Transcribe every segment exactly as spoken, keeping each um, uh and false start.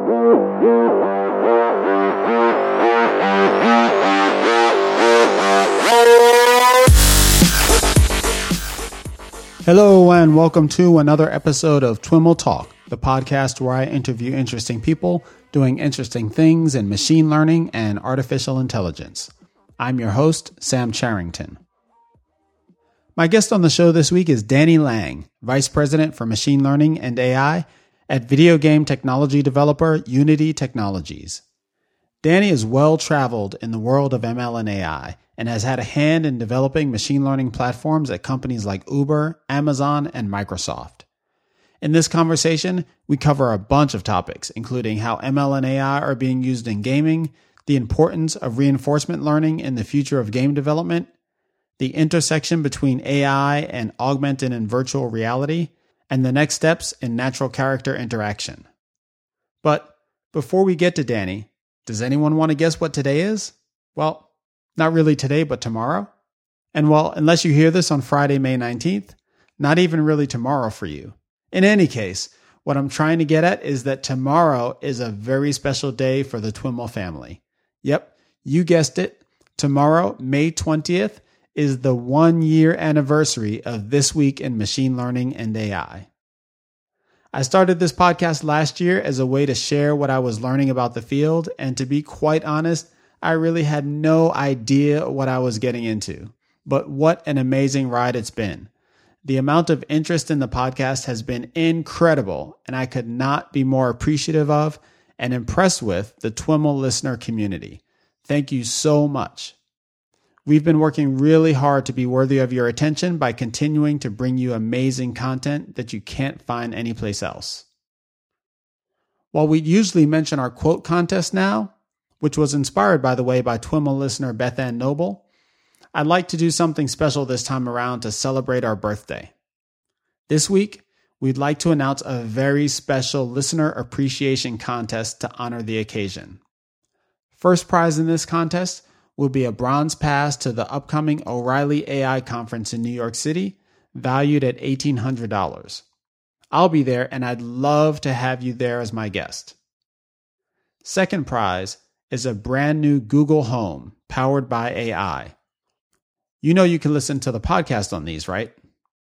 Hello and welcome to another episode of TWIML Talk, the podcast where I interview interesting people doing interesting things in machine learning and artificial intelligence. I'm your host, Sam Charrington. My guest on the show this week is Danny Lang, Vice President for Machine Learning and A I at video game technology developer Unity Technologies. Danny is well-traveled in the world of M L and A I and has had a hand in developing machine learning platforms at companies like Uber, Amazon, and Microsoft. In this conversation, we cover a bunch of topics, including how M L and A I are being used in gaming, the importance of reinforcement learning in the future of game development, the intersection between A I and augmented and virtual reality, and the next steps in natural character interaction. But before we get to Danny, does anyone want to guess what today is? Well, not really today, but tomorrow. And well, unless you hear this on Friday, May nineteenth, not even really tomorrow for you. In any case, what I'm trying to get at is that tomorrow is a very special day for the TWIML family. Yep, you guessed it. Tomorrow, May twentieth, is the one-year anniversary of This Week in Machine Learning and A I. I started this podcast last year as a way to share what I was learning about the field, and to be quite honest, I really had no idea what I was getting into. But what an amazing ride it's been. The amount of interest in the podcast has been incredible, and I could not be more appreciative of and impressed with the TWIML listener community. Thank you so much. We've been working really hard to be worthy of your attention by continuing to bring you amazing content that you can't find anyplace else. While we usually mention our quote contest now, which was inspired, by the way, by TWIML listener Beth Ann Noble, I'd like to do something special this time around to celebrate our birthday. This week, we'd like to announce a very special listener appreciation contest to honor the occasion. First prize in this contest will be a bronze pass to the upcoming O'Reilly A I conference in New York City, valued at eighteen hundred dollars. I'll be there, and I'd love to have you there as my guest. Second prize is a brand new Google Home powered by A I. You know you can listen to the podcast on these, right?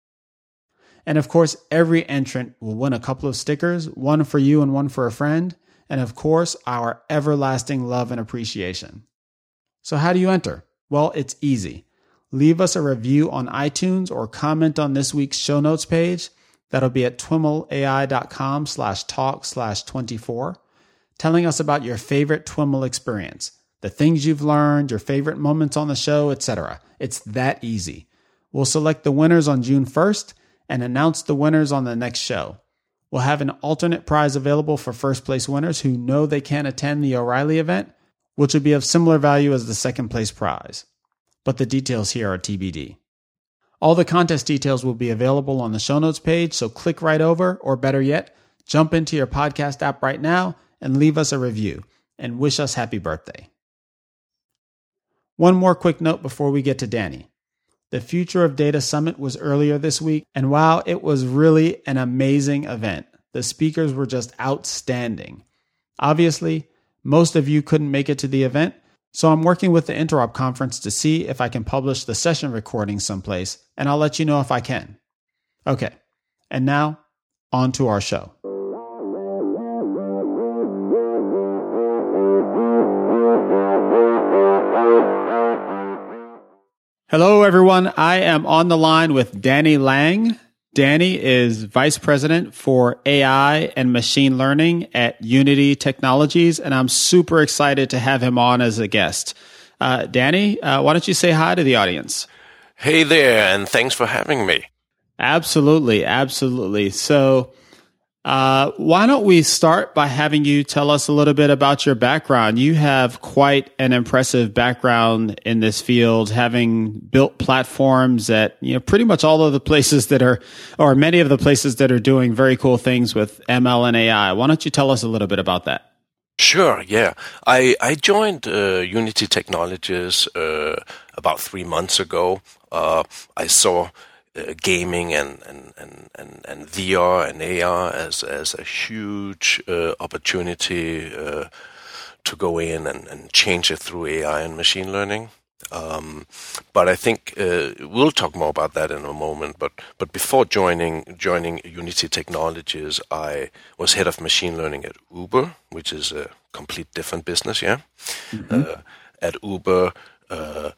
And of course, every entrant will win a couple of stickers, one for you and one for a friend, and of course, our everlasting love and appreciation. So how do you enter? Well, it's easy. Leave us a review on iTunes or comment on this week's show notes page. That'll be at twimlai.com slash talk slash 24. Telling us about your favorite TWIML experience, the things you've learned, your favorite moments on the show, et cetera. It's that easy. We'll select the winners on June first and announce the winners on the next show. We'll have an alternate prize available for first place winners who know they can't attend the O'Reilly event, which will be of similar value as the second place prize. But the details here are T B D. All the contest details will be available on the show notes page, so click right over, or better yet, jump into your podcast app right now and leave us a review, and wish us happy birthday. One more quick note before we get to Danny. The Future of Data Summit was earlier this week, and wow, it was really an amazing event. The speakers were just outstanding. Obviously, most of you couldn't make it to the event, so I'm working with the Interop conference to see if I can publish the session recording someplace, and I'll let you know if I can. Okay, and now, on to our show. Hello, everyone. I am on the line with Danny Lang. Danny is Vice President for A I and Machine Learning at Unity Technologies, and I'm super excited to have him on as a guest. Uh, Danny, uh, why don't you say hi to the audience? Hey there, and thanks for having me. Absolutely, absolutely. So uh, why don't we start by having you tell us a little bit about your background? You have quite an impressive background in this field, having built platforms at you know pretty much all of the places that are, or many of the places that are doing very cool things with M L and A I. Why don't you tell us a little bit about that? Sure, yeah. I, I joined uh, Unity Technologies uh, about three months ago. Uh, I saw uh, gaming and, and, and, and, and V R and A R as as a huge uh, opportunity uh, to go in and, and change it through A I and machine learning. Um, but I think uh, we'll talk more about that in a moment. But but before joining joining Unity Technologies, I was head of machine learning at Uber, which is a complete different business. Yeah, mm-hmm. uh, at Uber, uh,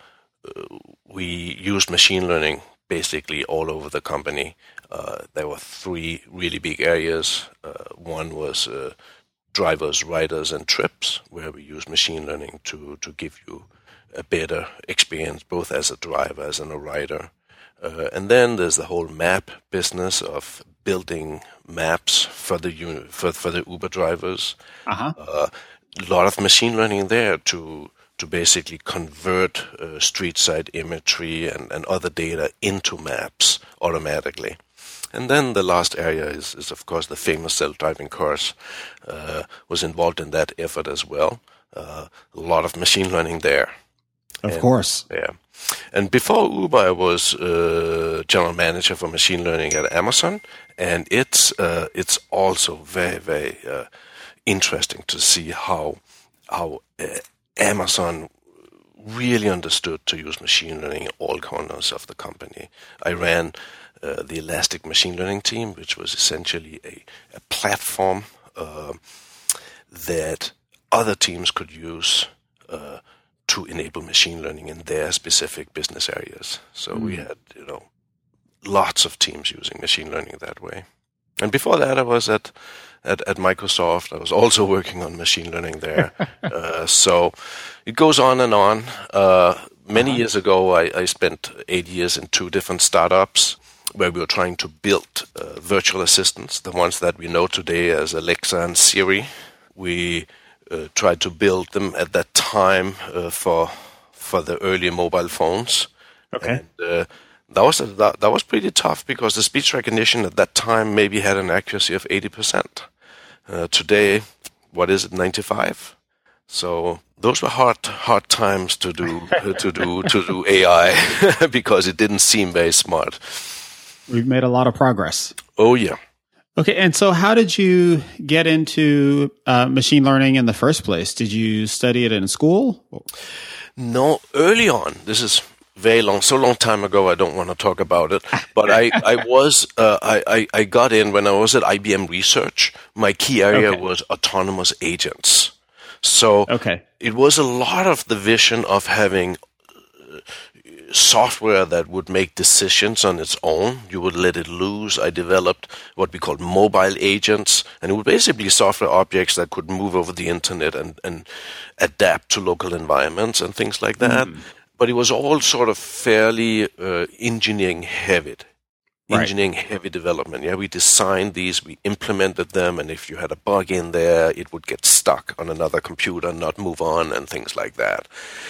we used machine learning basically all over the company. Uh, there were three really big areas. Uh, one was uh, drivers, riders, and trips, where we use machine learning to to give you a better experience, both as a driver, as in a rider. Uh, and then there's the whole map business of building maps for the for, for the Uber drivers. Uh-huh. Uh, a lot of machine learning there to to basically convert uh, street side imagery and, and other data into maps automatically. And then the last area is, is of course, the famous self-driving cars. Uh, was involved in that effort as well. Uh, a lot of machine learning there. Of and, course. Yeah. And before Uber, I was uh, general manager for machine learning at Amazon. And it's uh, it's also very, very uh, interesting to see how, how uh, Amazon really understood to use machine learning in all corners of the company. I ran uh, the Elastic Machine Learning team, which was essentially a, a platform uh, that other teams could use uh, to enable machine learning in their specific business areas. So mm. we had, you know, lots of teams using machine learning that way. And before that, I was at at, at Microsoft. I was also working on machine learning there. uh, so it goes on and on. Uh, many uh-huh. years ago, I, I spent eight years in two different startups where we were trying to build uh, virtual assistants, the ones that we know today as Alexa and Siri. We Uh, tried to build them at that time uh, for for the early mobile phones. Okay, and, uh, that was a, that, that was pretty tough because the speech recognition at that time maybe had an accuracy of eighty percent. Uh, today, what is it, ninety-five? So those were hard hard times to do to do to do A I because it didn't seem very smart. We've made a lot of progress. Oh yeah. Okay, and so how did you get into uh, machine learning in the first place? Did you study it in school? No, early on. This is very long, so long time ago. I don't want to talk about it. But I, I was, uh, I, I, I got in when I was at I B M Research. My key area okay. was autonomous agents. So okay. it was a lot of the vision of having software that would make decisions on its own. You would let it loose. I developed what we called mobile agents, and it was basically software objects that could move over the internet and, and adapt to local environments and things like that. Mm. But it was all sort of fairly uh, engineering heavy. Right. Engineering heavy development. Yeah, we designed these, we implemented them, and if you had a bug in there, it would get stuck on another computer, not move on, and things like that.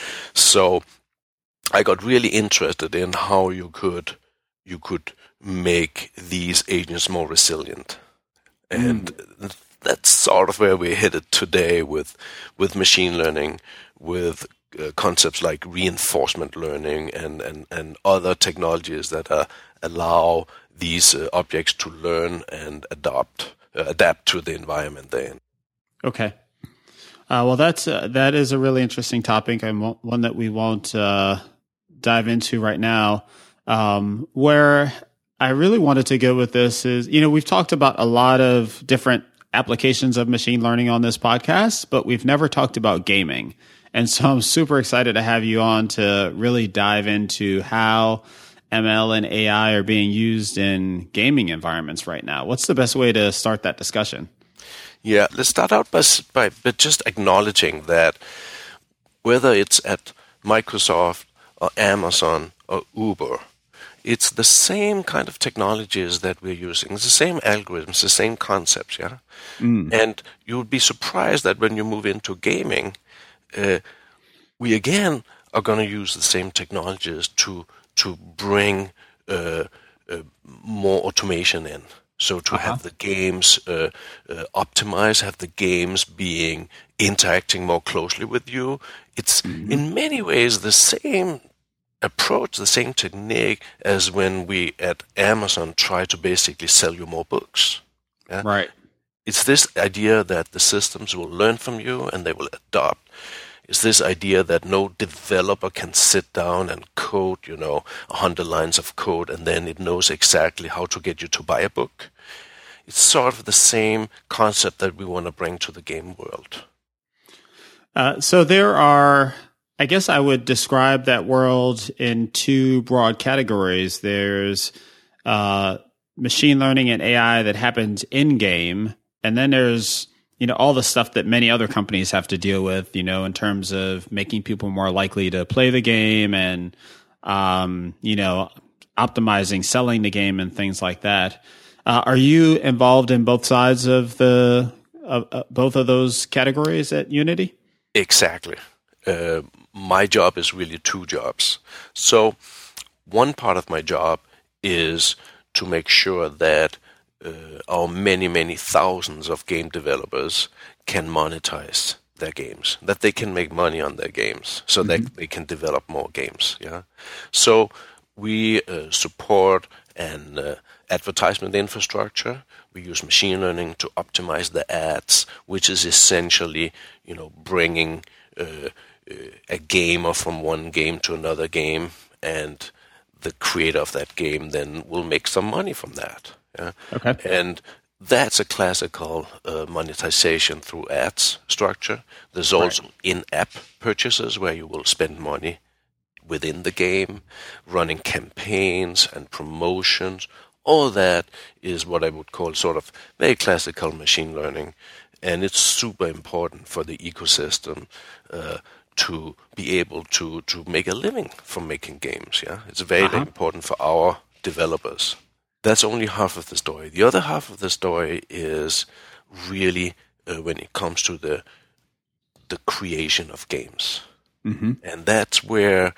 So I got really interested in how you could you could make these agents more resilient, and mm. that's sort of where we're headed today with with machine learning, with uh, concepts like reinforcement learning and, and, and other technologies that uh, allow these uh, objects to learn and adopt uh, adapt to the environment they're in. Okay. Uh, well, that's uh, that is a really interesting topic, and one that we won't uh, dive into right now. Um, where I really wanted to go with this is, you know, we've talked about a lot of different applications of machine learning on this podcast, but we've never talked about gaming. And so I'm super excited to have you on to really dive into how M L and A I are being used in gaming environments right now. What's the best way to start that discussion? Yeah, let's start out by, by, by just acknowledging that whether it's at Microsoft or Amazon or Uber, it's the same kind of technologies that we're using. It's the same algorithms, the same concepts, yeah? Mm. And you would be surprised that when you move into gaming, uh, we again are going to use the same technologies to to bring uh, uh, more automation in. So to uh-huh. have the games uh, uh, optimized, have the games being interacting more closely with you. It's mm-hmm. in many ways the same approach the same technique as when we at Amazon try to basically sell you more books. Yeah? Right. It's this idea that the systems will learn from you and they will adopt. It's this idea that no developer can sit down and code, you know, a hundred lines of code and then it knows exactly how to get you to buy a book. It's sort of the same concept that we want to bring to the game world. Uh, so there are, I guess I would describe that world in two broad categories. There's uh, machine learning and A I that happens in-game, and then there's, you know, all the stuff that many other companies have to deal with, you know, in terms of making people more likely to play the game and, um, you know, optimizing, selling the game and things like that. Uh, are you involved in both sides of the uh, uh, both of those categories at Unity? Exactly. Uh, my job is really two jobs. So one part of my job is to make sure that uh, our many, many thousands of game developers can monetize their games, that they can make money on their games so mm-hmm. that they can develop more games. Yeah. So we uh, support an uh, advertisement infrastructure. We use machine learning to optimize the ads, which is essentially, you know, bringing uh, a gamer from one game to another game, and the creator of that game then will make some money from that. Yeah? Okay. And that's a classical uh, monetization through ads structure. There's also right. in-app purchases where you will spend money within the game, running campaigns and promotions. All that is what I would call sort of very classical machine learning, and it's super important for the ecosystem uh, to be able to, to make a living from making games. Yeah, it's very uh-huh. important for our developers. That's only half of the story. The other half of the story is really uh, when it comes to the the creation of games, mm-hmm. and that's where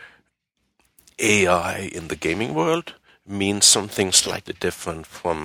A I in the gaming world means something slightly different from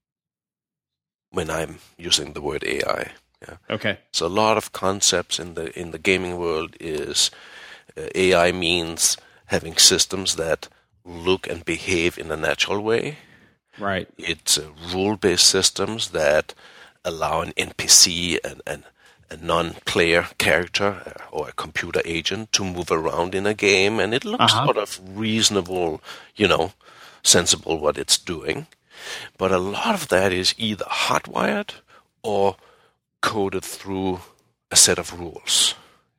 when I'm using the word A I. Yeah. Okay. So a lot of concepts in the in the gaming world is uh, A I means having systems that look and behave in a natural way. Right. It's uh, rule-based systems that allow an N P C and, and a non-player character or a computer agent to move around in a game, and it looks uh-huh. sort of reasonable, you know, sensible what it's doing. But a lot of that is either hardwired or coded through a set of rules.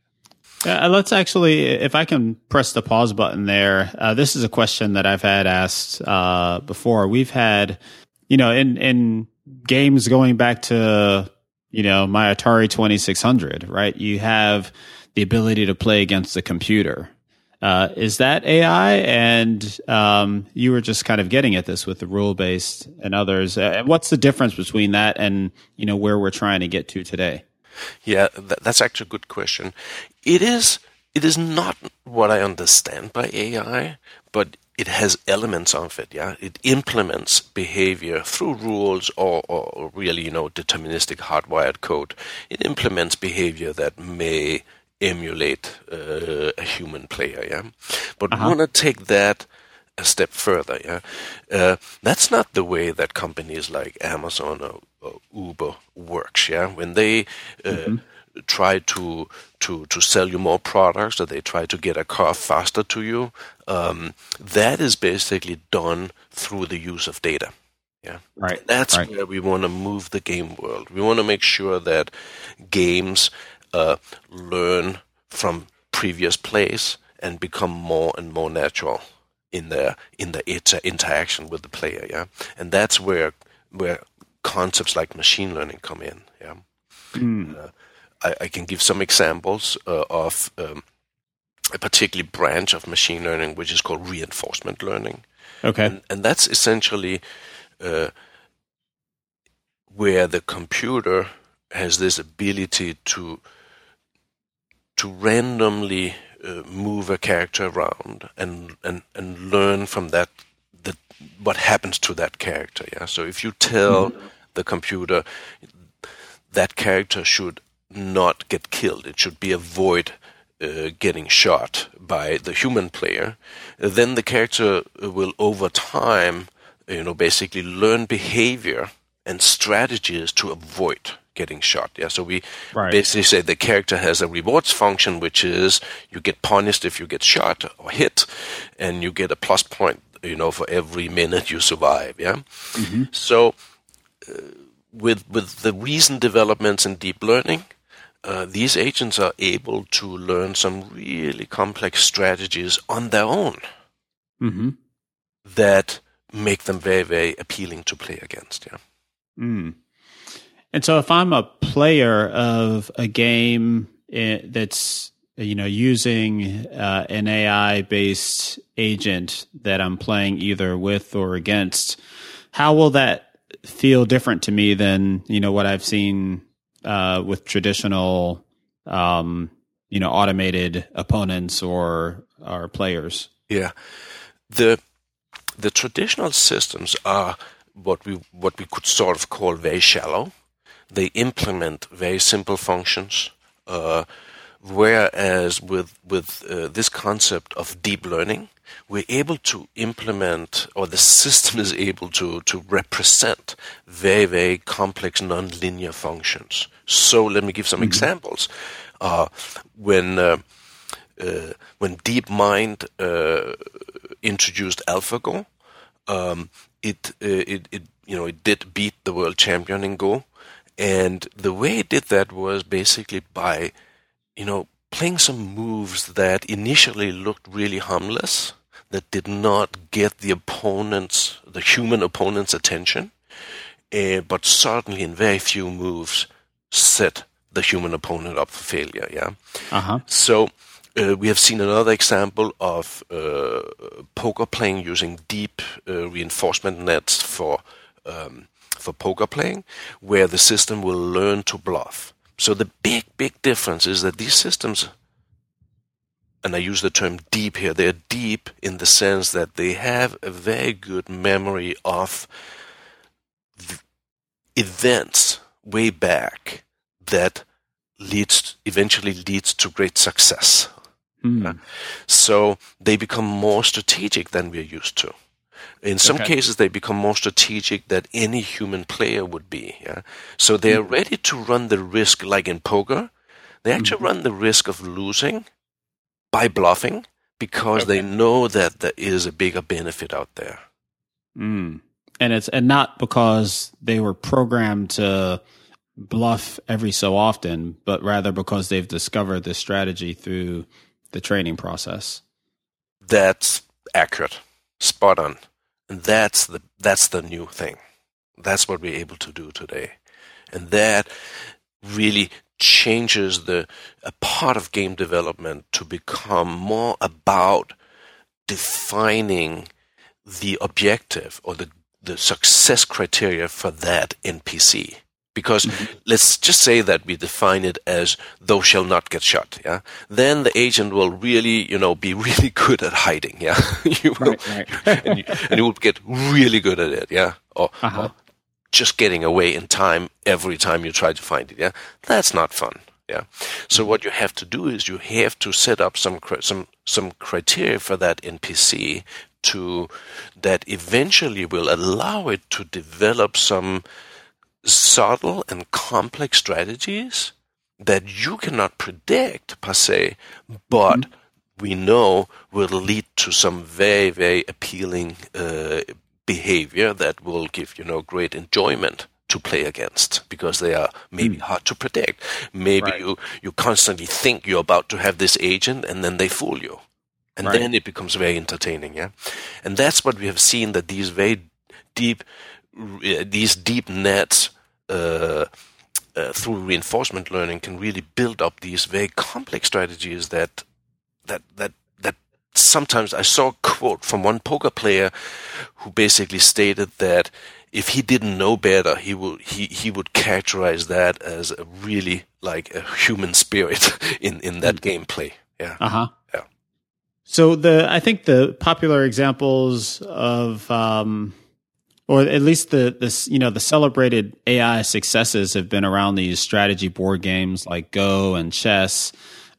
Uh, let's actually, if I can press the pause button there, uh, this is a question that I've had asked uh, before. We've had, you know, in, in games going back to, you know, my Atari twenty-six hundred, right? You have the ability to play against the computer. Uh, is that A I? And um, you were just kind of getting at this with the rule-based and others. Uh, what's the difference between that and, you know, where we're trying to get to today? Yeah, th- that's actually a good question. It is it is not what I understand by A I, but it has elements of it, yeah? It implements behavior through rules or, or really, you know, deterministic hardwired code. It implements behavior that may emulate uh, a human player, yeah? But uh-huh. we want to take that a step further, yeah? Uh, that's not the way that companies like Amazon or, or Uber works, yeah? When they uh, mm-hmm. try to, to, to sell you more products, or they try to get a car faster to you, um, that is basically done through the use of data. Yeah, right. That's right. where we want to move the game world. We want to make sure that games uh, learn from previous plays and become more and more natural in their in the inter- interaction with the player. Yeah, and that's where where concepts like machine learning come in. Yeah, mm. uh, I, I can give some examples uh, of um, a particular branch of machine learning, which is called reinforcement learning. Okay, and, and that's essentially Uh, where the computer has this ability to to randomly uh, move a character around and, and, and learn from that the, what happens to that character. Yeah. So if you tell mm-hmm. the computer that character should not get killed, it should be avoid uh, getting shot by the human player, then the character will over time, you know, basically learn behavior and strategies to avoid getting shot. Yeah, so we right. basically say the character has a rewards function, which is you get punished if you get shot or hit, and you get a plus point, you know, for every minute you survive. Yeah, mm-hmm. so uh, with with the recent developments in deep learning, uh, these agents are able to learn some really complex strategies on their own mm-hmm. that make them very, very appealing to play against. Yeah. Mm. And so if I'm a player of a game that's, you know, using uh, an A I-based agent that I'm playing either with or against, how will that feel different to me than, you know, what I've seen uh, with traditional, um, you know, automated opponents or, or players? Yeah. The the traditional systems are what we what we could sort of call very shallow. They implement very simple functions, uh, whereas with with uh, this concept of deep learning, we're able to implement, or the system is able to to represent very very complex nonlinear functions. So let me give some mm-hmm. examples. Uh, when uh, uh, when DeepMind uh, introduced AlphaGo, um, it, uh, it it you know it did beat the world champion in Go. And the way it did that was basically by, you know, playing some moves that initially looked really harmless, that did not get the opponent's, the human opponent's attention, uh, but certainly in very few moves set the human opponent up for failure. Yeah. Uh-huh. So uh, we have seen another example of uh, poker playing using deep uh, reinforcement nets for. Um, for poker playing, where the system will learn to bluff. So the big, big difference is that these systems, and I use the term deep here, they're deep in the sense that they have a very good memory of events way back that leads eventually leads to great success. Mm. Uh, so they become more strategic than we're used to. In some okay. cases, they become more strategic than any human player would be. Yeah? So they're mm-hmm. ready to run the risk, like in poker. They actually mm-hmm. run the risk of losing by bluffing because okay. they know that there is a bigger benefit out there. Mm. And it's and not because they were programmed to bluff every so often, but rather because they've discovered this strategy through the training process. That's accurate. Spot on. And that's the that's the new thing. That's what we're able to do today. And that really changes the a part of game development to become more about defining the objective or the, the success criteria for that N P C. Because mm-hmm. let's just say that we define it as thou shall not get shot, yeah? Then the agent will really, you know, be really good at hiding, yeah? you will, right, right. and, you, and you will get really good at it, yeah? Or, uh-huh. or just getting away in time every time you try to find it, yeah? That's not fun, yeah? So what you have to do is you have to set up some some some criteria for that N P C to that eventually will allow it to develop some subtle and complex strategies that you cannot predict per se, but mm-hmm. we know will lead to some very, very appealing uh, behavior that will give, you know, great enjoyment to play against because they are maybe mm. hard to predict. Maybe right. you, you constantly think you're about to have this agent and then they fool you. And right. then it becomes very entertaining, yeah? And that's what we have seen, that these very deep these deep nets uh, uh, through reinforcement learning can really build up these very complex strategies that that that that sometimes I saw a quote from one poker player who basically stated that if he didn't know better, he would he, he would characterize that as a really like a human spirit in, in that mm. gameplay. Yeah. Uh-huh. Yeah. So the I think the popular examples of um or at least the this you know the celebrated A I successes have been around these strategy board games like Go and chess.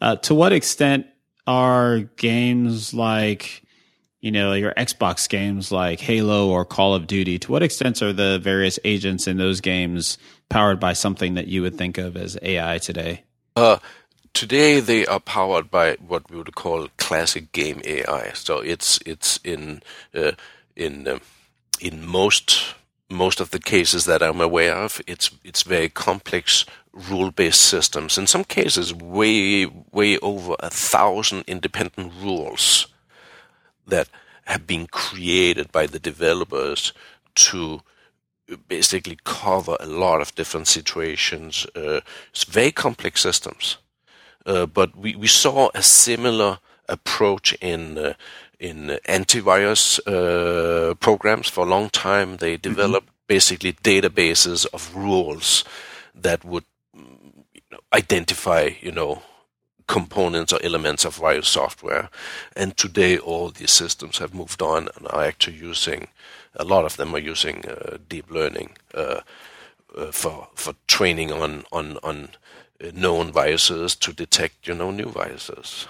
Uh, to what extent are games like, you know, your Xbox games like Halo or Call of Duty, to what extent are the various agents in those games powered by something that you would think of as A I today? Uh, today they are powered by what we would call classic game A I. So it's it's in uh, in um, in most most of the cases that I'm aware of, it's it's very complex rule-based systems. In some cases, way way over a thousand independent rules that have been created by the developers to basically cover a lot of different situations. Uh, it's very complex systems. Uh, but we, we saw a similar approach in uh, in antivirus uh, programs for a long time. They developed mm-hmm. basically databases of rules that would you know, identify, you know, components or elements of virus software. And today all these systems have moved on and are actually using, a lot of them are using uh, deep learning uh, uh, for for training on on on known viruses to detect, you know, new viruses.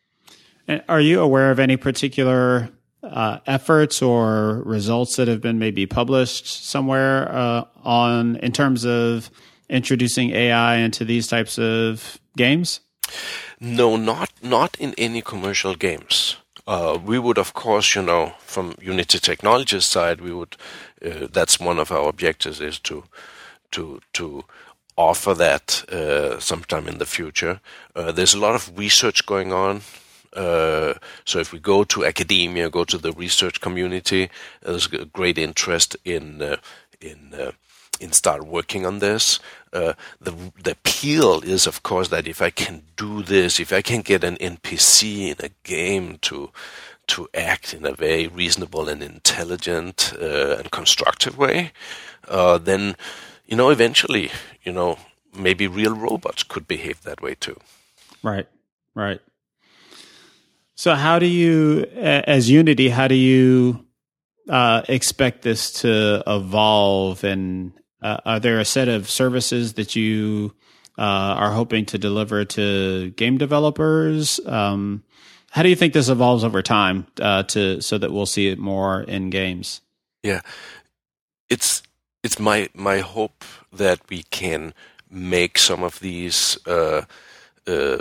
And are you aware of any particular uh, efforts or results that have been maybe published somewhere uh, on in terms of introducing A I into these types of games? No, not not in any commercial games. Uh, we would, of course, you know, from Unity Technologies side, we would. Uh, that's one of our objectives, is to to to offer that uh, sometime in the future. Uh, there's a lot of research going on. Uh, so if we go to academia, go to the research community, there's a great interest in uh, in uh, in start working on this. Uh, the the appeal is, of course, that if I can do this, if I can get an N P C in a game to to act in a very reasonable and intelligent uh, and constructive way, uh, then you know eventually, you know, maybe real robots could behave that way too. Right, right. So how do you, as Unity, how do you uh, expect this to evolve? And uh, are there a set of services that you uh, are hoping to deliver to game developers? Um, how do you think this evolves over time uh, to so that we'll see it more in games? Yeah, it's it's my my hope that we can make some of these uh, uh,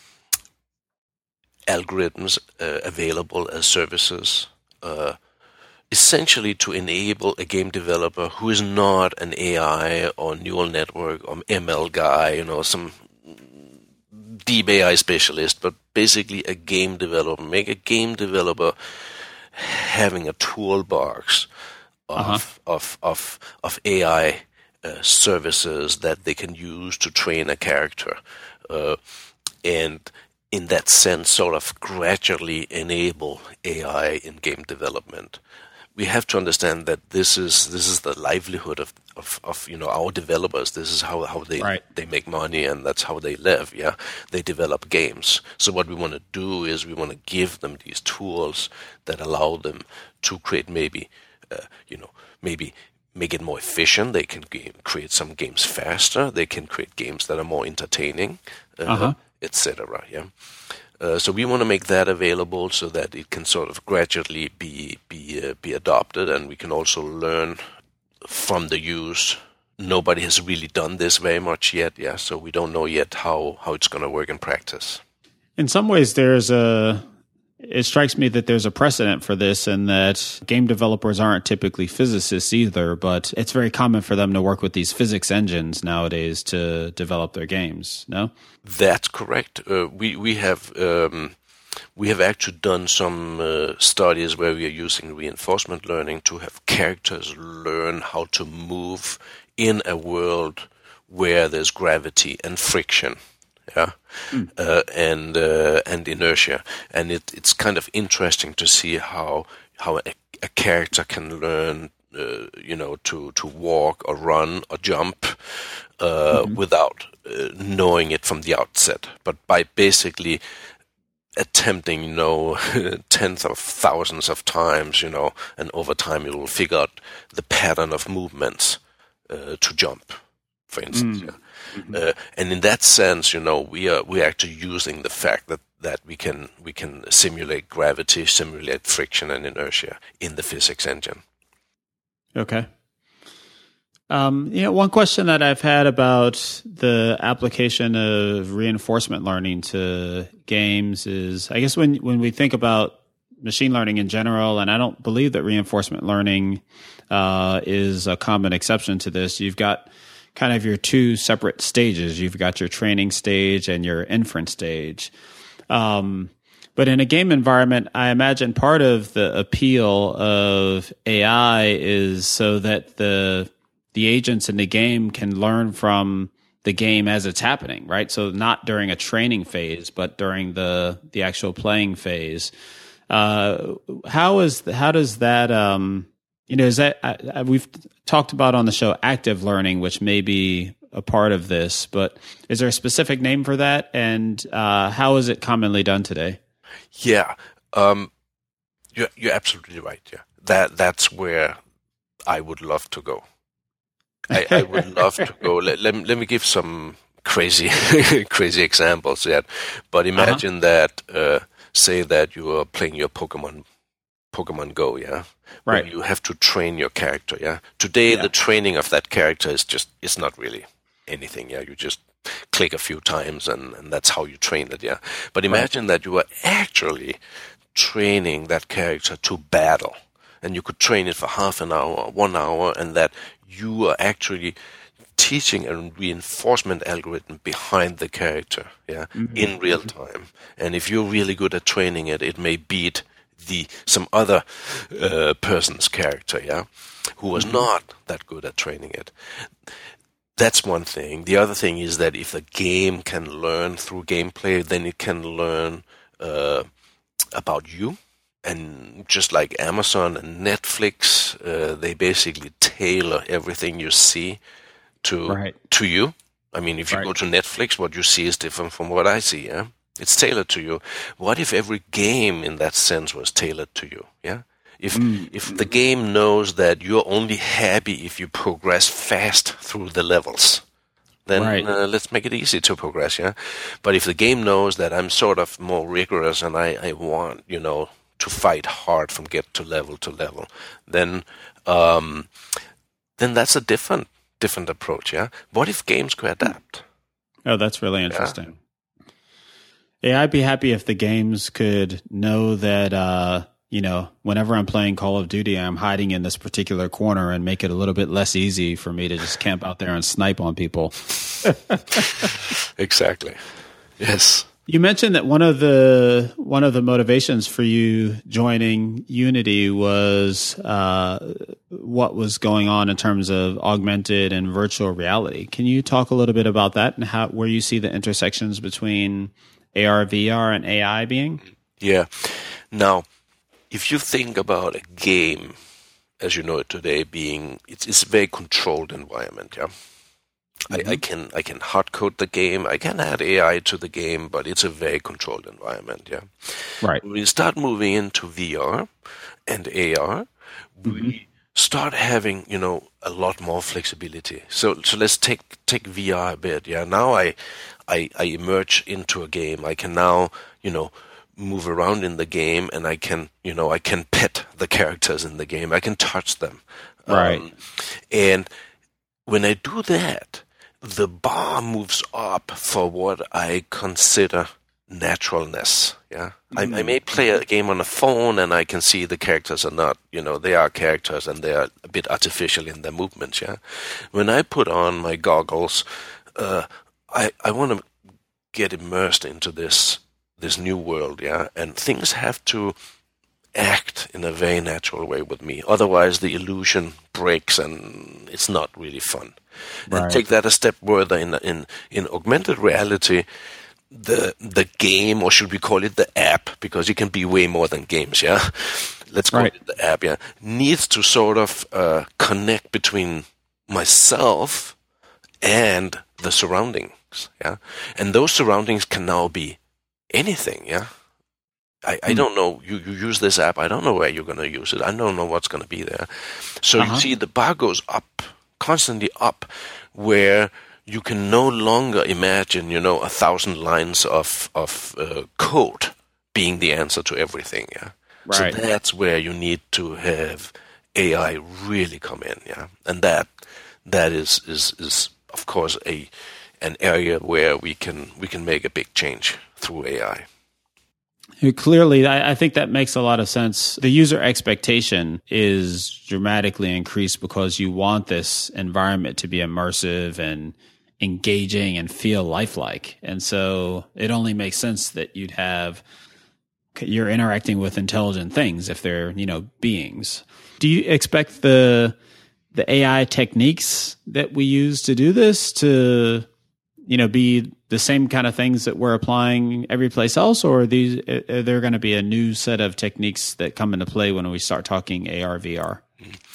algorithms uh, available as services, uh, essentially to enable a game developer who is not an A I or neural network or M L guy, you know, some deep A I specialist, but basically a game developer, make a game developer having a toolbox of uh-huh. of, of of A I uh, services that they can use to train a character, uh, and in that sense, sort of gradually enable A I in game development. We have to understand that this is this is the livelihood of, of, of you know our developers. This is how, how they right. they make money, and that's how they live. Yeah, they develop games. So what we want to do is we want to give them these tools that allow them to create maybe uh, you know maybe make it more efficient. They can game, create some games faster. They can create games that are more entertaining. Uh, uh-huh. et cetera. Yeah, uh, so we want to make that available so that it can sort of gradually be be uh, be adopted, and we can also learn from the use. Nobody has really done this very much yet, yeah. So we don't know yet how how it's going to work in practice. In some ways, there's a. It strikes me that there's a precedent for this, and that game developers aren't typically physicists either, but it's very common for them to work with these physics engines nowadays to develop their games. No, that's correct. Uh, we we have um, we have actually done some uh, studies where we are using reinforcement learning to have characters learn how to move in a world where there's gravity and friction. Yeah, mm. uh, and uh, and inertia, and it, it's kind of interesting to see how how a, a character can learn, uh, you know, to, to walk or run or jump uh, mm-hmm. without uh, knowing it from the outset, but by basically attempting, you know, tens of thousands of times, you know, and over time you will figure out the pattern of movements uh, to jump, for instance. Mm. Yeah. Uh, and in that sense, you know, we are we are actually using the fact that, that we can we can simulate gravity, simulate friction and inertia in the physics engine. Okay. Um, you know, one question that I've had about the application of reinforcement learning to games is, I guess when when we think about machine learning in general, and I don't believe that reinforcement learning uh, is a common exception to this, you've got kind of your two separate stages. You've got your training stage and your inference stage. Um, but in a game environment, I imagine part of the appeal of A I is so that the the agents in the game can learn from the game as it's happening, right? So not during a training phase, but during the the actual playing phase. Uh, how is how does that um, you know is that I, I, we've talked about on the show active learning, which may be a part of this, but is there a specific name for that, and uh, how is it commonly done today? Yeah, um, you're you're absolutely right. Yeah, that that's where I would love to go. I, I would love to go. Let, let, let me give some crazy, crazy examples yet. But imagine uh-huh. that, uh, say that you are playing your Pokemon, Pokemon Go, yeah? Right. Where you have to train your character, yeah? Today, yeah. the training of that character is just, it's not really anything, yeah? You just click a few times and, and that's how you train it, yeah? But imagine right. that you are actually training that character to battle. And you could train it for half an hour, one hour, and that you are actually teaching a reinforcement algorithm behind the character, yeah, mm-hmm. in real time. And if you're really good at training it, it may beat the some other uh, person's character, yeah, who was mm-hmm. not that good at training it. That's one thing. The other thing is that if the game can learn through gameplay, then it can learn uh, about you. And just like Amazon and Netflix, uh, they basically tailor everything you see to right. to you. I mean, if you right. go to Netflix, what you see is different from what I see, yeah? It's tailored to you. What if every game in that sense was tailored to you, yeah? If mm. if the game knows that you're only happy if you progress fast through the levels, then right. uh, let's make it easy to progress, yeah? But if the game knows that I'm sort of more rigorous and I, I want, you know, to fight hard from get to level to level, then um, then that's a different different approach, yeah? What if games could adapt? Oh, that's really interesting. Yeah, yeah I'd be happy if the games could know that, uh, you know, whenever I'm playing Call of Duty, I'm hiding in this particular corner and make it a little bit less easy for me to just camp out there and snipe on people. Exactly. Yes. You mentioned that one of the one of the motivations for you joining Unity was uh, what was going on in terms of augmented and virtual reality. Can you talk a little bit about that and how where you see the intersections between A R, V R, and A I being? Yeah. Now, if you think about a game, as you know it today, being it's, it's a very controlled environment, yeah. Mm-hmm. I, I can I can hard code the game. I can add A I to the game, but it's a very controlled environment. Yeah, right. When we start moving into V R and A R, mm-hmm. we start having you know a lot more flexibility. So so let's take take V R a bit. Yeah, now I I I emerge into a game. I can now you know move around in the game, and I can you know I can pet the characters in the game. I can touch them. Right, um, and when I do that, the bar moves up for what I consider naturalness. Yeah, mm-hmm. I, I may play a game on a phone and I can see the characters are not, you know, they are characters and they are a bit artificial in their movements. Yeah, when I put on my goggles, uh, I I want to get immersed into this this new world. Yeah, and things have to act in a very natural way with me. Otherwise, the illusion breaks and it's not really fun. Right. And take that a step further in in in augmented reality. The the game, or should we call it the app, because it can be way more than games. Yeah, let's call right. it the app. Yeah, needs to sort of uh, connect between myself and the surroundings. Yeah, and those surroundings can now be anything. Yeah. I, I don't know, you, you use this app, I don't know where you're going to use it, I don't know what's going to be there. So uh-huh. you see the bar goes up, constantly up, where you can no longer imagine, you know, a thousand lines of of uh, code being the answer to everything. Yeah. Right. So that's where you need to have A I really come in. Yeah. And that that is is is of course a an area where we can we can make a big change through A I. Clearly, I, I think that makes a lot of sense. The user expectation is dramatically increased because you want this environment to be immersive and engaging and feel lifelike. And so it only makes sense that you'd have, you're interacting with intelligent things if they're, you know, beings. Do you expect the the A I techniques that we use to do this to, you know, be the same kind of things that we're applying every place else, or are these are there going to be a new set of techniques that come into play when we start talking A R, V R?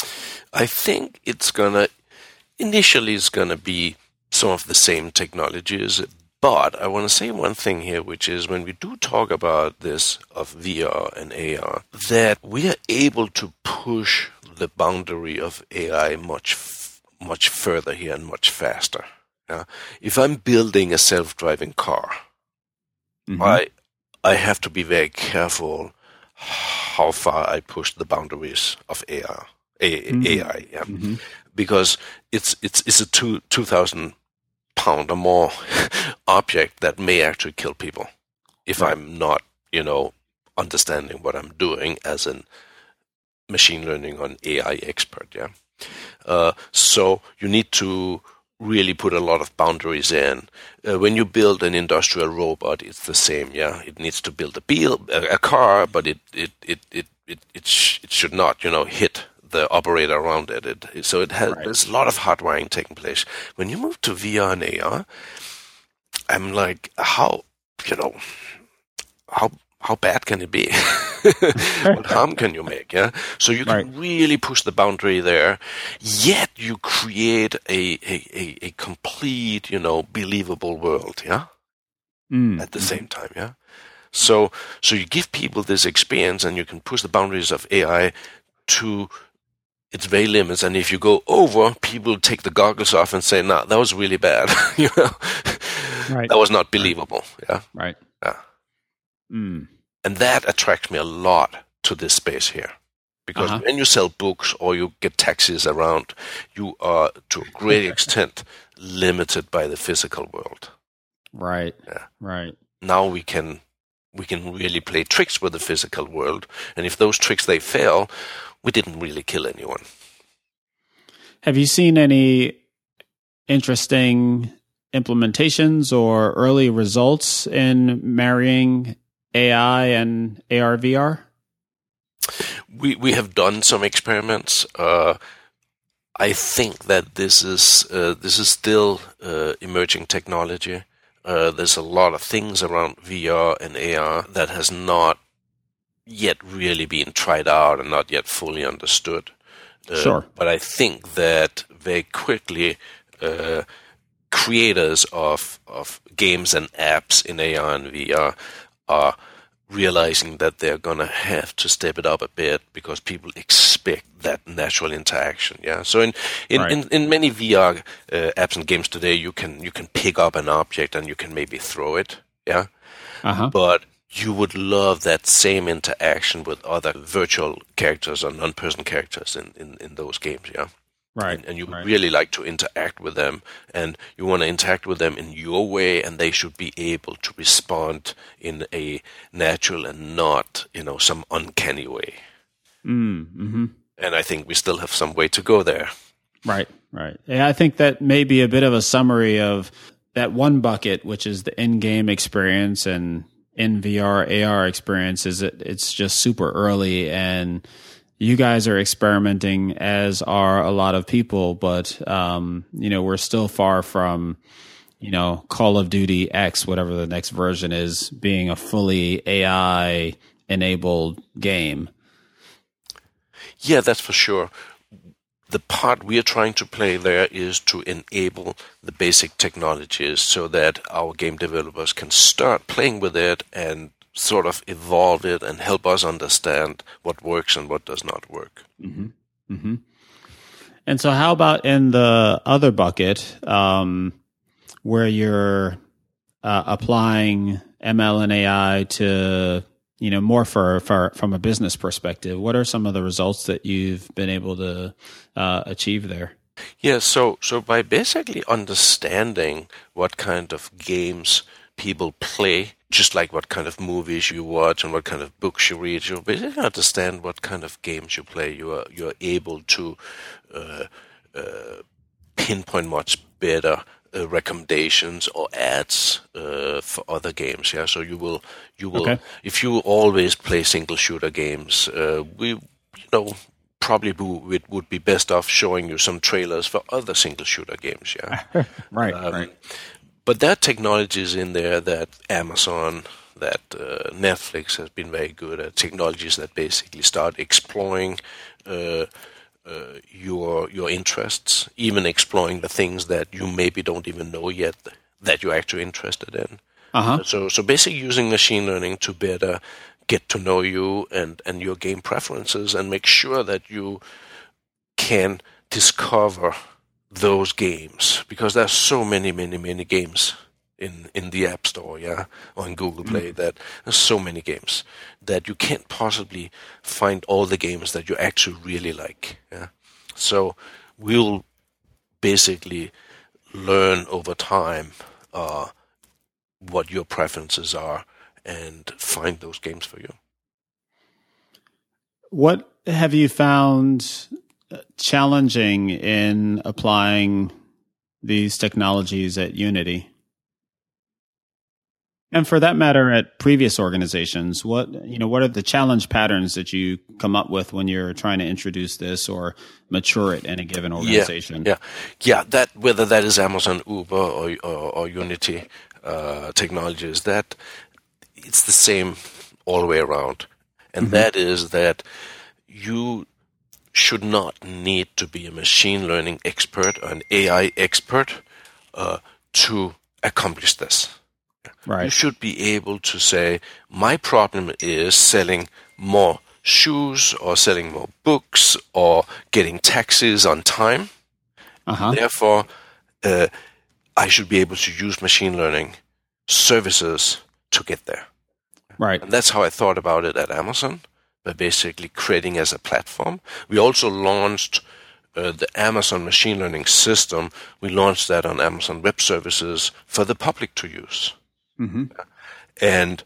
I think it's gonna initially it's gonna be some of the same technologies, but I want to say one thing here, which is when we do talk about this of V R and A R, that we are able to push the boundary of A I much much further here and much faster. Yeah. If I'm building a self-driving car, mm-hmm. I I have to be very careful how far I push the boundaries of A R, A, mm-hmm. A I, yeah, mm-hmm. because it's it's it's a two two thousand pound or more object that may actually kill people if right. I'm not, you know, understanding what I'm doing as a machine learning or A I expert. Yeah, uh, so you need to really put a lot of boundaries in. Uh, when you build an industrial robot, it's the same. Yeah, it needs to build a bill, a, a car, but it it it it it it, sh- it should not, you know, hit the operator around it. it so it has right. there's a lot of hardwiring taking place. When you move to V R and A R, I'm like, how you know how how bad can it be? What harm can you make? Yeah, so you can right. really push the boundary there. Yet you create a a, a, a complete, you know, believable world. Yeah, mm. at the mm-hmm. same time. Yeah, so so you give people this experience, and you can push the boundaries of A I to its very limits. And if you go over, people take the goggles off and say, "No, nah, that was really bad." You know, right. that was not believable. Yeah, right. Yeah. Mm. And that attracts me a lot to this space here. Because uh-huh. when you sell books or you get taxis around, you are, to a great extent, limited by the physical world. Right, yeah. right. Now we can we can really play tricks with the physical world. And if those tricks, they fail, we didn't really kill anyone. Have you seen any interesting implementations or early results in marrying A I and A R, V R? We we have done some experiments. Uh, I think that this is uh, this is still uh, emerging technology. Uh, there's a lot of things around V R and A R that has not yet really been tried out and not yet fully understood. Uh, sure. But I think that very quickly uh, creators of of games and apps in A R and V R are realizing that they're going to have to step it up a bit because people expect that natural interaction. Yeah. So in in, right. in, in many V R uh, apps and games today, you can you can pick up an object and you can maybe throw it. Yeah. Uh-huh. But you would love that same interaction with other virtual characters or non-person characters in, in, in those games. Yeah. Right. And, and you right. really like to interact with them, and you want to interact with them in your way, and they should be able to respond in a natural and not, you know, some uncanny way. Mm, mm-hmm. And I think we still have some way to go there. Right, right. Yeah, I think that may be a bit of a summary of that one bucket, which is the in-game experience and in V R, A R experience, is it, it's just super early, and you guys are experimenting, as are a lot of people, but, um, you know, we're still far from, you know, Call of Duty X, whatever the next version is, being a fully A I-enabled game. Yeah, that's for sure. The part we are trying to play there is to enable the basic technologies so that our game developers can start playing with it and sort of evolve it and help us understand what works and what does not work. Mm-hmm. Mm-hmm. And so how about in the other bucket, um, where you're uh, applying M L and A I to, you know, more for, for from a business perspective. What are some of the results that you've been able to uh, achieve there? Yeah, so so by basically understanding what kind of games people play, just like what kind of movies you watch and what kind of books you read, you basically understand what kind of games you play. You are you are able to uh, uh, pinpoint much better uh, recommendations or ads uh, for other games. Yeah, so you will you will okay. if you always play single shooter games, uh, we you know. probably it would be best off showing you some trailers for other single shooter games, yeah. right, um, right. But there are technologies in there that Amazon, that uh, Netflix has been very good at. Technologies that basically start exploring uh, uh, your your interests, even exploring the things that you maybe don't even know yet that you're actually interested in. Uh-huh. So, so basically using machine learning to better get to know you and, and your game preferences and make sure that you can discover those games, because there's so many, many, many games in, in the App Store, yeah, or in Google Play, mm. that there's so many games that you can't possibly find all the games that you actually really like, yeah. So we'll basically learn over time uh, what your preferences are and find those games for you. What have you found challenging in applying these technologies at Unity? And for that matter, at previous organizations, what, you know, what are the challenge patterns that you come up with when you're trying to introduce this or mature it in a given organization? Yeah, yeah, yeah. That whether that is Amazon, Uber, or or, or Unity uh, technologies, that it's the same all the way around, and mm-hmm. that is that you should not need to be a machine learning expert or an A I expert uh, to accomplish this. Right. You should be able to say, my problem is selling more shoes or selling more books or getting taxis on time. Uh-huh. Therefore, uh, I should be able to use machine learning services to get there. Right. And that's how I thought about it at Amazon, by basically creating as a platform. We also launched uh, the Amazon machine learning system. We launched that on Amazon Web Services for the public to use. Mm-hmm. And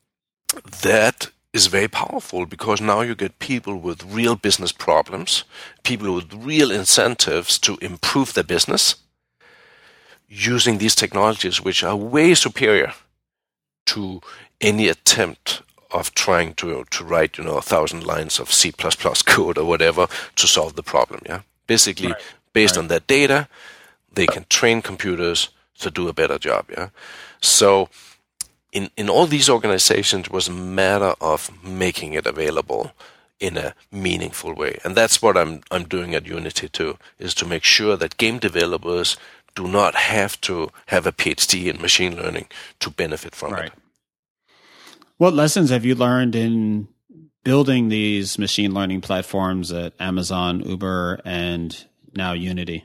that is very powerful, because now you get people with real business problems, people with real incentives to improve their business, using these technologies, which are way superior to any attempt of trying to to write, you know, a thousand lines of C plus plus code or whatever to solve the problem. Yeah, basically, right. based right. on that data, they can train computers to do a better job. Yeah, so in in all these organizations, it was a matter of making it available in a meaningful way, and that's what I'm I'm doing at Unity too, is to make sure that game developers do not have to have a PhD in machine learning to benefit from right. it. What lessons have you learned in building these machine learning platforms at Amazon, Uber, and now Unity?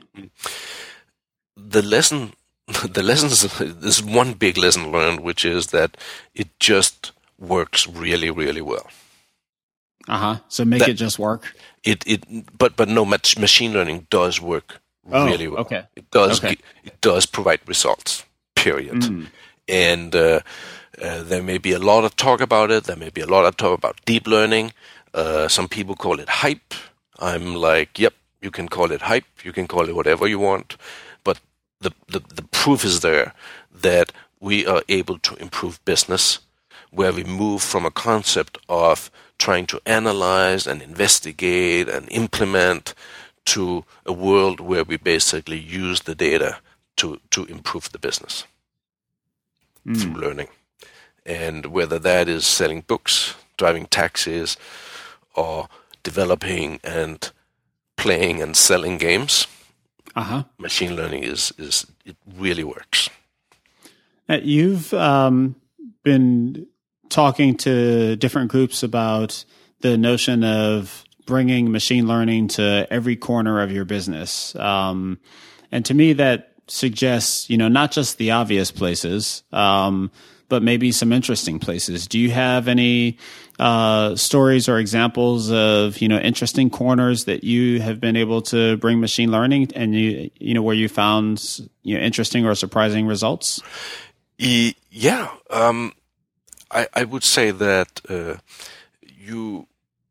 The lesson, the lessons, there's one big lesson learned, which is that it just works really, really well. Uh huh. So make that, it just work. It it, but but no, machine learning does work oh, really well. Okay. It does. Okay. It does provide results. Period. Mm. And uh, uh, there may be a lot of talk about it. There may be a lot of talk about deep learning. Uh, some people call it hype. I'm like, yep, you can call it hype. You can call it whatever you want. But the, the, the proof is there that we are able to improve business, where we move from a concept of trying to analyze and investigate and implement to a world where we basically use the data to, to improve the business mm. through learning. And whether that is selling books, driving taxis, or developing and playing and selling games, uh-huh. machine learning is, is it really works. Uh, you've um, been talking to different groups about the notion of bringing machine learning to every corner of your business. Um, and to me, that suggests, you know, not just the obvious places, um, but maybe some interesting places. Do you have any uh, stories or examples of, you know, interesting corners that you have been able to bring machine learning and, you, you know, where you found, you know, interesting or surprising results? E- yeah. Um, I, I would say that uh, you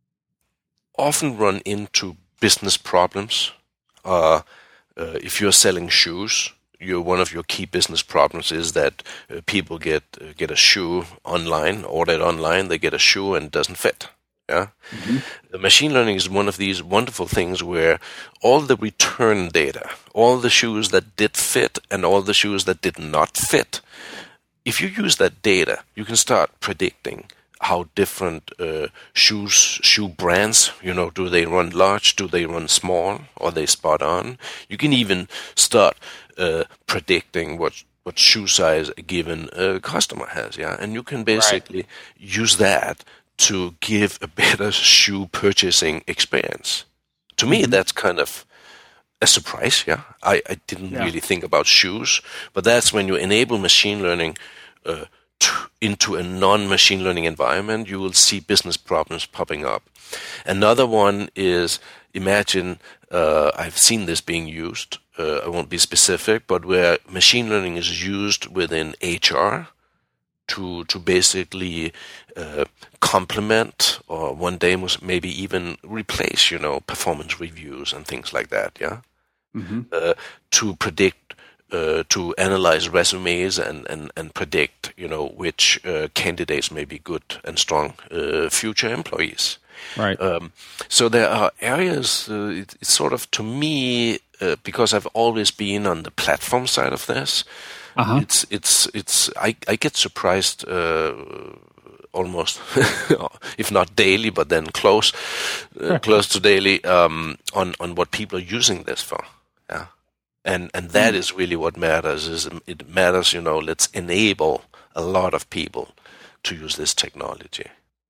often run into business problems. Uh, uh, if you're selling shoes, Your, one of your key business problems is that uh, people get uh, get a shoe online, order it online, they get a shoe and it doesn't fit. Yeah, mm-hmm. The machine learning is one of these wonderful things where all the return data, all the shoes that did fit and all the shoes that did not fit, if you use that data, you can start predicting how different uh, shoes, shoe brands, you know, do they run large, do they run small, are they spot on? You can even start uh, predicting what what shoe size a given uh, customer has, yeah? And you can basically right. use that to give a better shoe purchasing experience. To mm-hmm. me, that's kind of a surprise, yeah? I, I didn't yeah. really think about shoes, but that's when you enable machine learning uh, into a non-machine learning environment, you will see business problems popping up. Another one is, imagine, uh, I've seen this being used, uh, I won't be specific, but where machine learning is used within H R to to basically uh, complement or one day maybe even replace, you know, performance reviews and things like that, yeah? Mm-hmm. Uh, to predict Uh, to analyze resumes and, and, and predict, you know, which uh, candidates may be good and strong uh, future employees. Right. Um, so there are areas, uh, it, it's sort of, to me, uh, because I've always been on the platform side of this, uh-huh. it's, it's, it's, I, I get surprised uh, almost, if not daily, but then close, uh, close to daily, um, on, on what people are using this for. Yeah. And and that mm. is really what matters. Is it matters, you know, let's enable a lot of people to use this technology.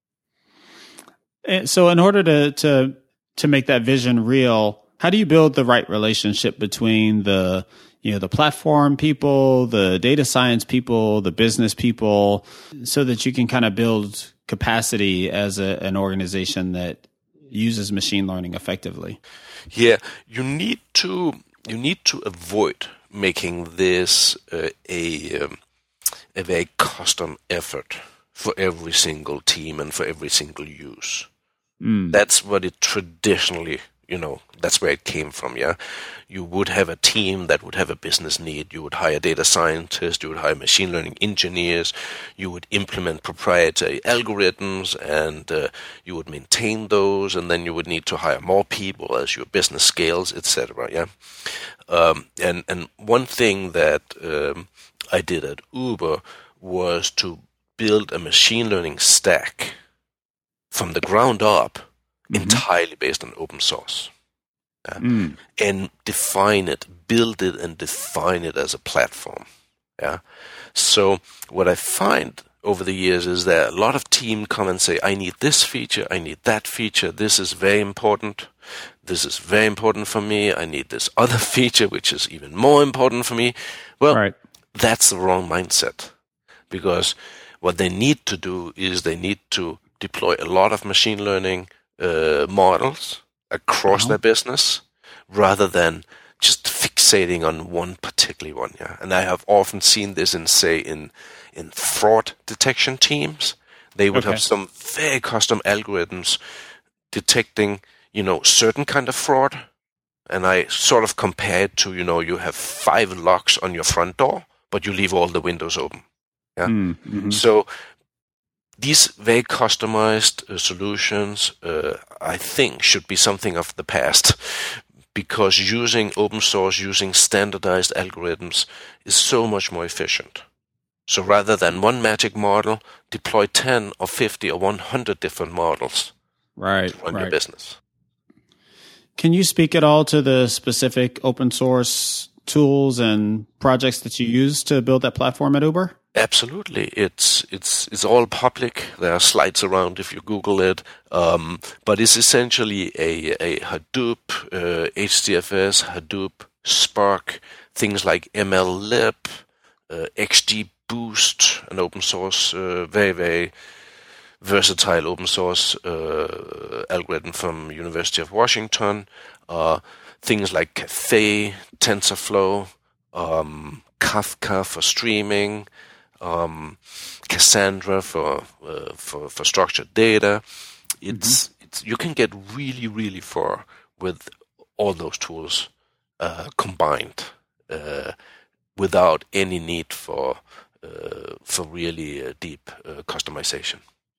And so in order to, to to make that vision real, how do you build the right relationship between the, you know, the platform people, the data science people, the business people, so that you can kind of build capacity as a, an organization that uses machine learning effectively? Yeah, you need to You need to avoid making this uh, a um, a very custom effort for every single team and for every single use. Mm. That's what it traditionally, you know, that's where it came from, yeah? You would have a team that would have a business need. You would hire data scientists, you would hire machine learning engineers, you would implement proprietary algorithms, and uh, you would maintain those, and then you would need to hire more people as your business scales, et cetera, yeah? Um, and, and one thing that um, I did at Uber was to build a machine learning stack from the ground up, mm-hmm. entirely based on open source. Yeah? Mm. And define it, build it and define it as a platform. Yeah. So what I find over the years is that a lot of teams come and say, I need this feature, I need that feature, this is very important, this is very important for me, I need this other feature which is even more important for me. Well, right. That's the wrong mindset, because what they need to do is they need to deploy a lot of machine learning uh, models across uh-huh. their business, rather than just fixating on one particular one. Yeah, and I have often seen this in, say, in in fraud detection teams. They would okay. have some very custom algorithms detecting, you know, certain kind of fraud. And I sort of compare it to, you know, you have five locks on your front door, but you leave all the windows open. Yeah. Mm-hmm. So these very customized uh, solutions, uh, I think, should be something of the past, because using open source, using standardized algorithms is so much more efficient. So rather than one magic model, deploy ten or fifty or one hundred different models right, to run right. your business. Can you speak at all to the specific open source tools and projects that you use to build that platform at Uber? Absolutely, it's it's it's all public. There are slides around if you Google it, um, but it's essentially a a Hadoop, uh, H D F S, Hadoop, Spark, things like M L lib, uh, XGBoost, an open source, uh, very, very versatile open source uh, algorithm from University of Washington, uh, things like Caffe, TensorFlow, um, Kafka for streaming, um, Cassandra for, uh, for for structured data. It's mm-hmm. it's you can get really really far with all those tools uh, combined uh, without any need for uh, for really uh, deep uh, customization.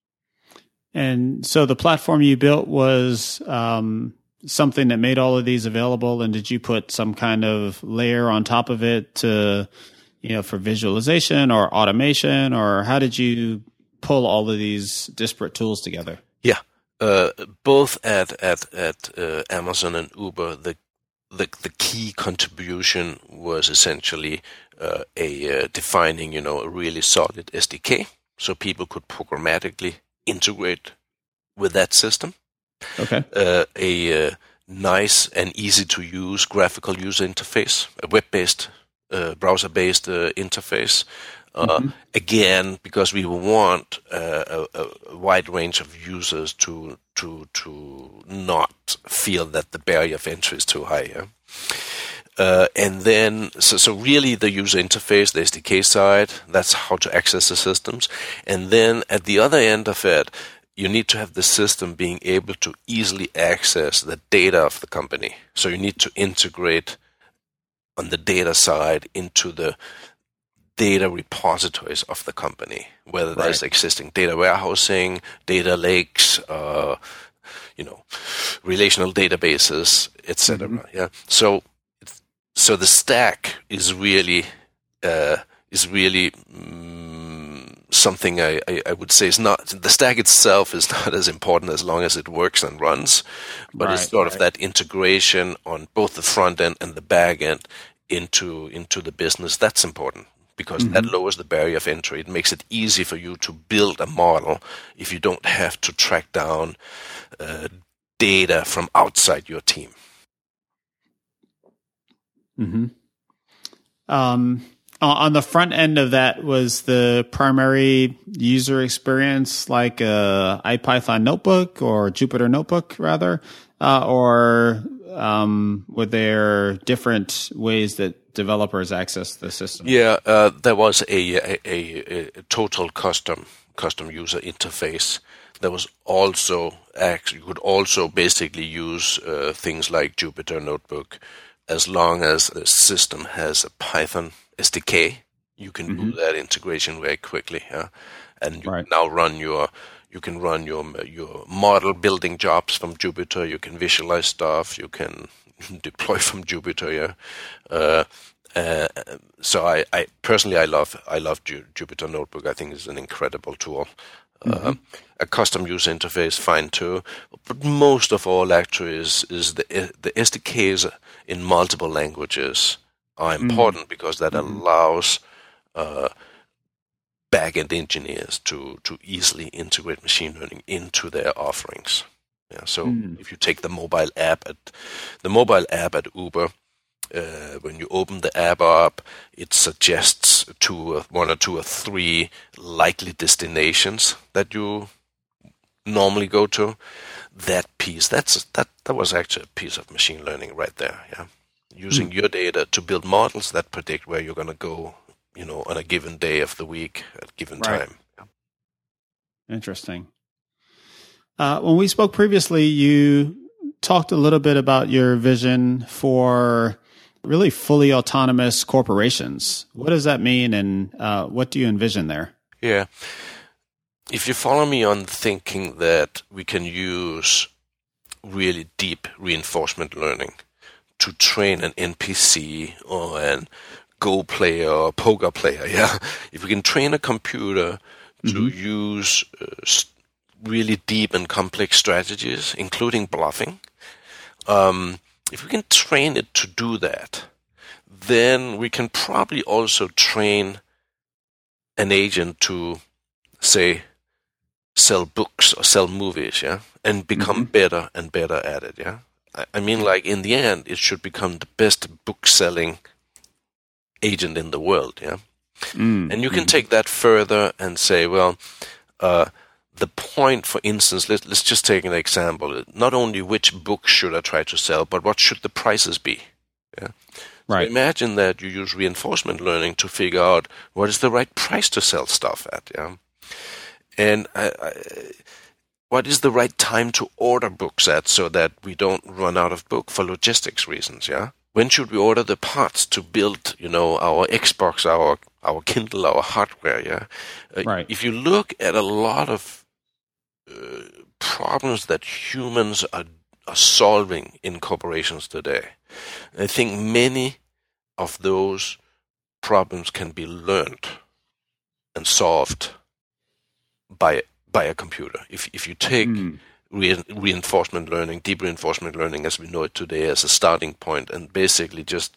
And so the platform you built was um, something that made all of these available. And did you put some kind of layer on top of it to, you know, for visualization or automation, or how did you pull all of these disparate tools together? Yeah, uh, both at at at uh, Amazon and Uber, the the the key contribution was essentially uh, a uh, defining, you know, a really solid S D K, so people could programmatically integrate with that system. Okay. Uh, a uh, nice and easy to use graphical user interface, a web-based, uh, browser-based uh, interface. Uh, mm-hmm. Again, because we want uh, a, a wide range of users to to to not feel that the barrier of entry is too high. Yeah? Uh, and then, so, so really the user interface, the S D K side, that's how to access the systems. And then at the other end of it, you need to have the system being able to easily access the data of the company. So you need to integrate on the data side into the data repositories of the company, whether there's right. existing data warehousing, data lakes, uh, you know, relational databases, et cetera. Mm-hmm. Yeah. So, so the stack is really uh, is really um, something I, I, I would say is not the stack itself is not as important as long as it works and runs, but right, it's sort right. of that integration on both the front end and the back end into into the business. That's important. Because mm-hmm. that lowers the barrier of entry. It makes it easy for you to build a model if you don't have to track down uh, data from outside your team. Mm-hmm. Um, on the front end of that, was the primary user experience like a IPython notebook or Jupyter notebook, rather, uh, or um, were there different ways that developers access the system? Yeah, uh, there was a, a, a, a total custom custom user interface. There was also actually you could also basically use uh, things like Jupyter Notebook, as long as the system has a Python S D K. You can mm-hmm. do that integration very quickly, yeah? And you right. can now run your you can run your your model building jobs from Jupyter. You can visualize stuff. You can deploy from Jupyter, yeah. Uh, uh, so I, I personally I love I love Ju- Jupyter Notebook. I think it's an incredible tool. Mm-hmm. Uh, a custom user interface, fine too. But most of all, actually, is is the the S D Ks in multiple languages are important mm-hmm. because that mm-hmm. allows uh, back-end engineers to to easily integrate machine learning into their offerings. Yeah, so mm. if you take the mobile app at the mobile app at Uber, uh, when you open the app up, it suggests two, uh, one or two or three likely destinations that you normally go to. That piece, that's that that was actually a piece of machine learning right there. Yeah, using mm. your data to build models that predict where you're going to go, you know, on a given day of the week at a given right. time. Yeah. Interesting. Uh, when we spoke previously, you talked a little bit about your vision for really fully autonomous corporations. What does that mean, and uh, what do you envision there? Yeah. If you follow me on thinking that we can use really deep reinforcement learning to train an N P C or an Go player or poker player, yeah. If we can train a computer to mm-hmm. use uh, st- really deep and complex strategies, including bluffing. Um, if we can train it to do that, then we can probably also train an agent to, say, sell books or sell movies, yeah, and become mm-hmm. better and better at it, yeah. I, I mean, like, in the end, it should become the best book-selling agent in the world. Yeah, mm. and you can mm. take that further and say, well, uh, the point, for instance, let, let's just take an example. Not only which books should I try to sell, but what should the prices be? Yeah. Right. So imagine that you use reinforcement learning to figure out what is the right price to sell stuff at. Yeah. And I, I, what is the right time to order books at so that we don't run out of book for logistics reasons? Yeah. When should we order the parts to build, you know, our Xbox, our our Kindle, our hardware? Yeah. Uh, right. If you look at a lot of uh, problems that humans are are solving in corporations today, I think many of those problems can be learned and solved by by a computer. If if you take mm. re- reinforcement learning, deep reinforcement learning as we know it today as a starting point, and basically just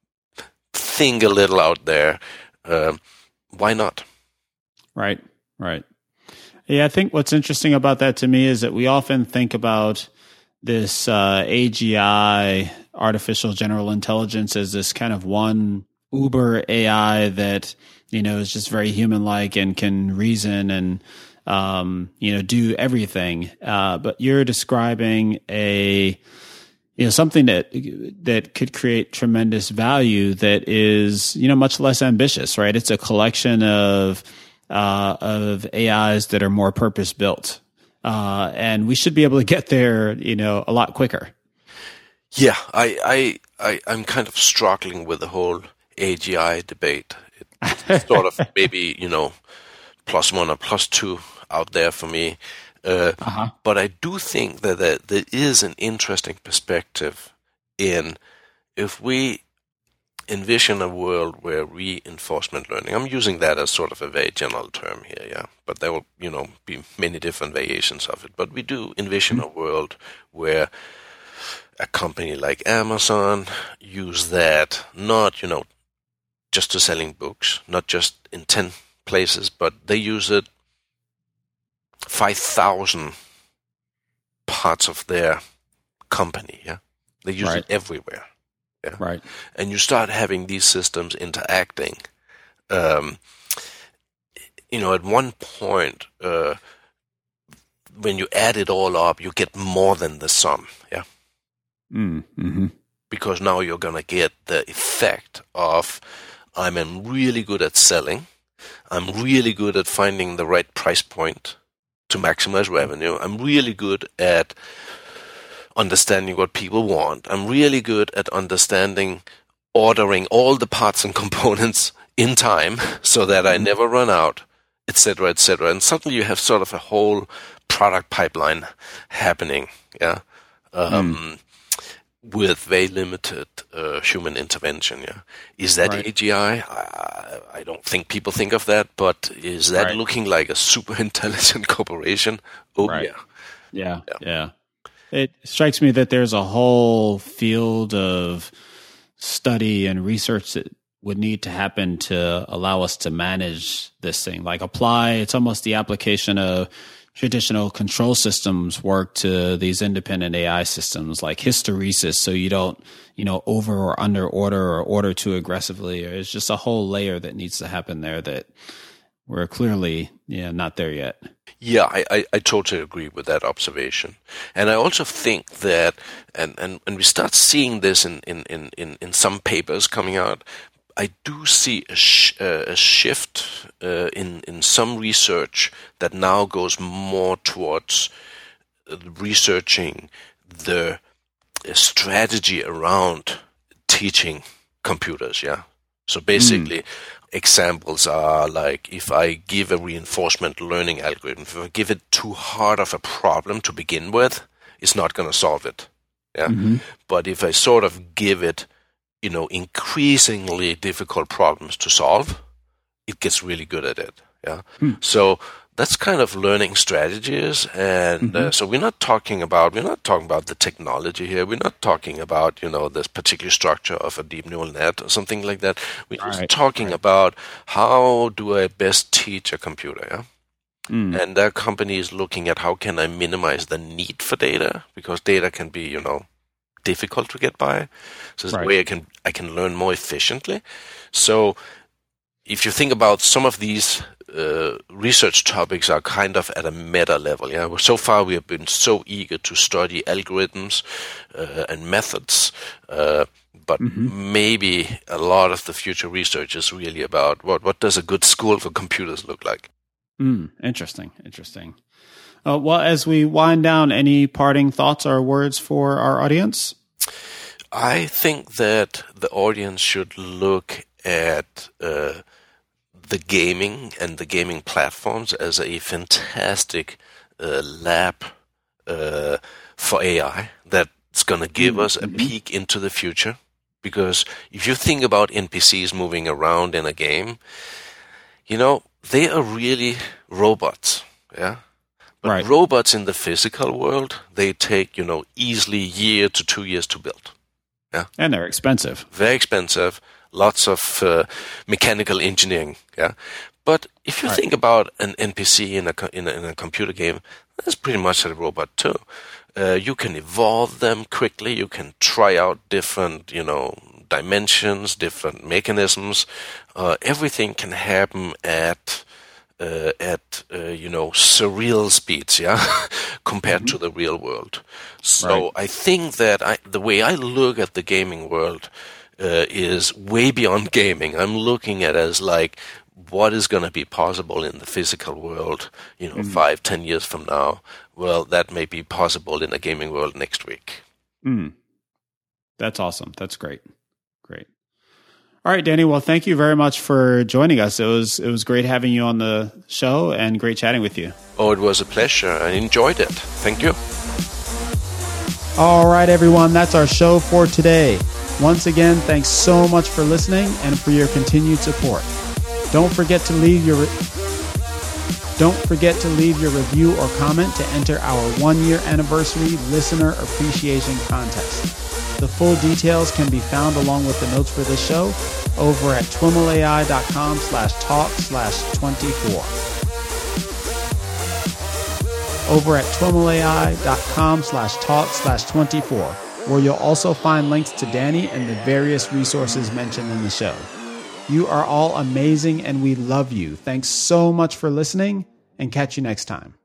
think a little out there, um, why not? Right, right. Yeah, I think what's interesting about that to me is that we often think about this uh, A G I, artificial general intelligence, as this kind of one uber A I that, you know, is just very human-like and can reason and, um, you know, do everything. Uh, but you're describing a, you know, something that that could create tremendous value that is, you know, much less ambitious, right? It's a collection of uh, of A Is that are more purpose-built. Uh, and we should be able to get there, you know, a lot quicker. Yeah, I, I, I, I'm kind of struggling with the whole A G I debate. It's sort of maybe, you know, plus one or plus two out there for me. Uh, uh-huh. But I do think that there, there is an interesting perspective in if we envision a world where reinforcement learning, I'm using that as sort of a very general term here, yeah, but there will, you know, be many different variations of it. But we do envision mm-hmm. a world where a company like Amazon use that not, you know, just to selling books, not just in ten places, but they use it five thousand parts of their company, yeah. They use right. it everywhere. Yeah. Right. And you start having these systems interacting. Um, you know, at one point, uh, when you add it all up, you get more than the sum. Yeah. Mm, mm-hmm. Because now you're going to get the effect of I'm really good at selling. I'm really good at finding the right price point to maximize revenue. I'm really good at understanding what people want. I'm really good at understanding, ordering all the parts and components in time so that I never run out, et cetera, et cetera. And suddenly you have sort of a whole product pipeline happening, yeah, um, mm. with very limited uh, human intervention, yeah. Is that right. A G I? I? I don't think people think of that, but is that right. looking like a super intelligent corporation? Oh, right. yeah. Yeah, yeah. yeah. It strikes me that there's a whole field of study and research that would need to happen to allow us to manage this thing. Like apply, it's almost the application of traditional control systems work to these independent A I systems like hysteresis, so you don't, you know, over or under order or order too aggressively. It's just a whole layer that needs to happen there that we're clearly, you know, not there yet. Yeah, I, I, I totally agree with that observation. And I also think that, and, and, and we start seeing this in, in, in, in some papers coming out, I do see a, sh- uh, a shift uh, in, in some research that now goes more towards researching the strategy around teaching computers, yeah? So basically, mm. examples are like if I give a reinforcement learning algorithm, if I give it too hard of a problem to begin with, it's not going to solve it. Yeah. Mm-hmm. But if I sort of give it, you know, increasingly difficult problems to solve, it gets really good at it. Yeah. Mm. So that's kind of learning strategies, and mm-hmm. uh, so we're not talking about we're not talking about the technology here. We're not talking about, you know, this particular structure of a deep neural net or something like that. We're right. just talking right. about how do I best teach a computer. Yeah. Mm. And that company is looking at how can I minimize the need for data, because data can be, you know, difficult to get by. So it's Right. a way I can I can learn more efficiently. So if you think about some of these uh, research topics are kind of at a meta level. Yeah, so far we have been so eager to study algorithms uh, and methods, uh, but mm-hmm. maybe a lot of the future research is really about what what does a good school for computers look like. Mm, interesting, interesting. Uh, well, as we wind down, any parting thoughts or words for our audience? I think that the audience should look at uh, the gaming and the gaming platforms as a fantastic uh, lab uh, for A I that's going to give mm-hmm. us a peek into the future. Because if you think about N P Cs moving around in a game, you know, they are really robots, yeah? But right. robots in the physical world, they take, you know, easily a year to two years to build. Yeah, and they're expensive. Very expensive. Lots of uh, mechanical engineering. Yeah, but if you right. think about an N P C in a, in a in a computer game, that's pretty much a robot too. Uh, you can evolve them quickly. You can try out different, you know, dimensions, different mechanisms. Uh, everything can happen at uh, at uh, you know surreal speeds. Yeah, compared mm-hmm. to the real world. So right. I think that I, the way I look at the gaming world uh, is way beyond gaming. I'm looking at it as like what is going to be possible in the physical world, you know, mm. five, ten years from now. Well, that may be possible in the gaming world next week. Mm. That's awesome. That's great. Great. All right, Danny. Well, thank you very much for joining us. It was it was great having you on the show and great chatting with you. Oh, it was a pleasure. I enjoyed it. Thank you. All right, everyone. That's our show for today. Once again, thanks so much for listening and for your continued support. Don't forget to leave your re- don't forget to leave your review or comment to enter our one-year anniversary listener appreciation contest. The full details can be found along with the notes for this show over at twimlai.com slash talk slash 24. Over at twimlai.com slash talk slash 24, where you'll also find links to Danny and the various resources mentioned in the show. You are all amazing and we love you. Thanks so much for listening and catch you next time.